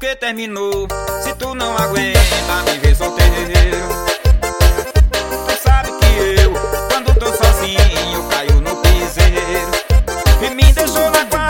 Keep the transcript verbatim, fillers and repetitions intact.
que terminou. Se tu não aguenta me ver solteiro, tu sabe que eu, quando tô sozinho, caio no piseiro. E me deixou na quadra